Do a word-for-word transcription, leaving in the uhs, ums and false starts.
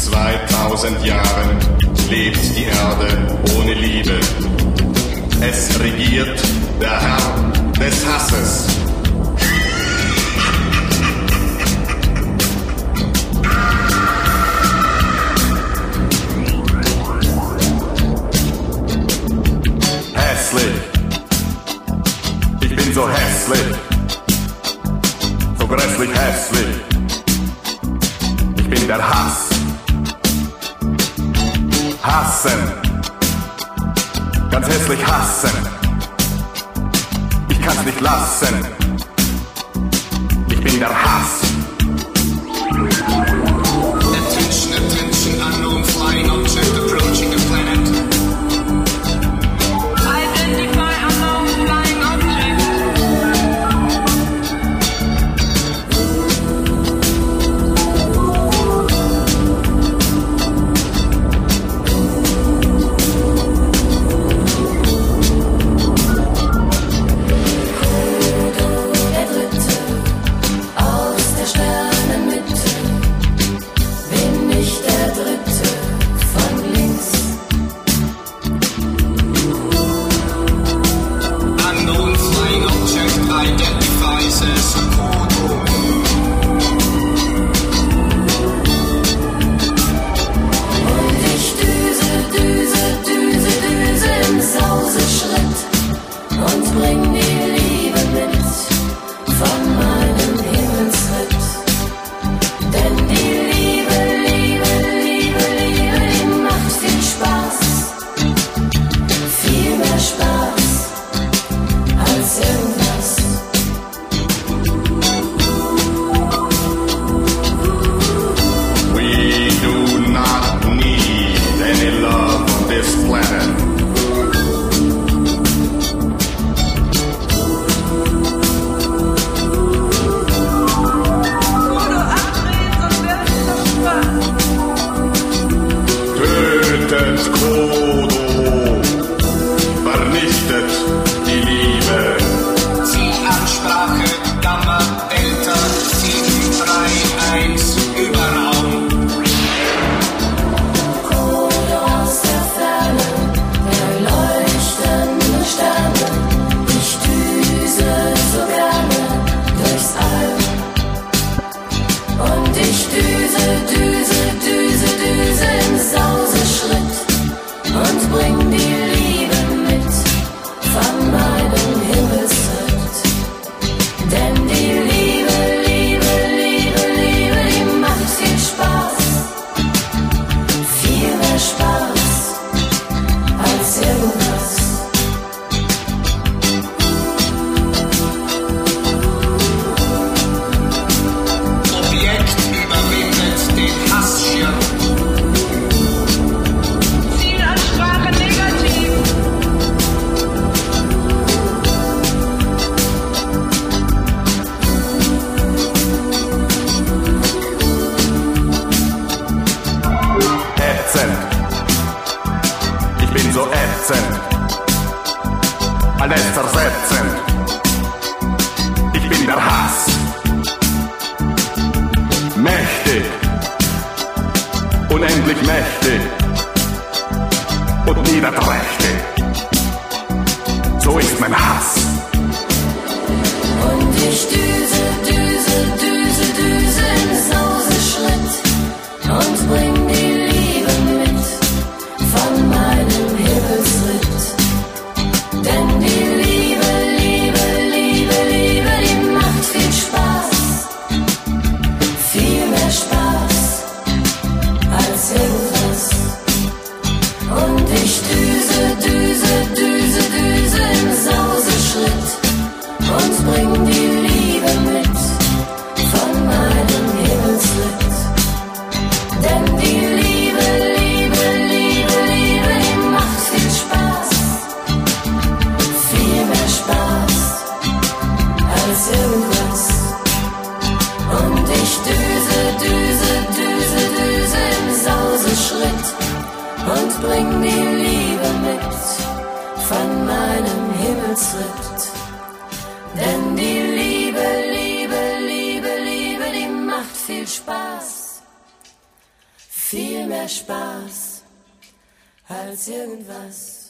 zweitausend Jahren lebt die Erde ohne Liebe. Es regiert der Herr des Hasses. Hässlich. Ich bin so hässlich. So grässlich hässlich. Ich bin der Hass. Hassen. Ganz hässlich hassen. Ich kann's nicht lassen. Ich bin der Hass. Attention, attention, unknown flying object approaching the planet. Identify unknown flying object. Alles zersetzend. Ich bin der Hass. Mächtig. Unendlich mächtig. Und niederträchtig. So ist mein Hass. Und ich düse, düse, düse, düse im Sauseschritt und bring die Liebe mit von meinem Himmelsritt. Denn die Liebe, Liebe, Liebe, Liebe, die macht viel Spaß. Viel mehr Spaß als irgendwas. Und ich düse, düse, düse, düse im Sauseschritt und bring die Liebe mit von meinem Himmelsritt. Denn die Liebe, Liebe, Liebe, Liebe, die macht viel Spaß. Viel mehr Spaß als irgendwas. Und ich düse, düse, düse, düse im Sauseschritt und bring die Liebe mit von meinem Himmelsritt. Denn die Liebe, Liebe, Liebe, Liebe, die macht viel Spaß. Viel viel mehr Spaß als irgendwas.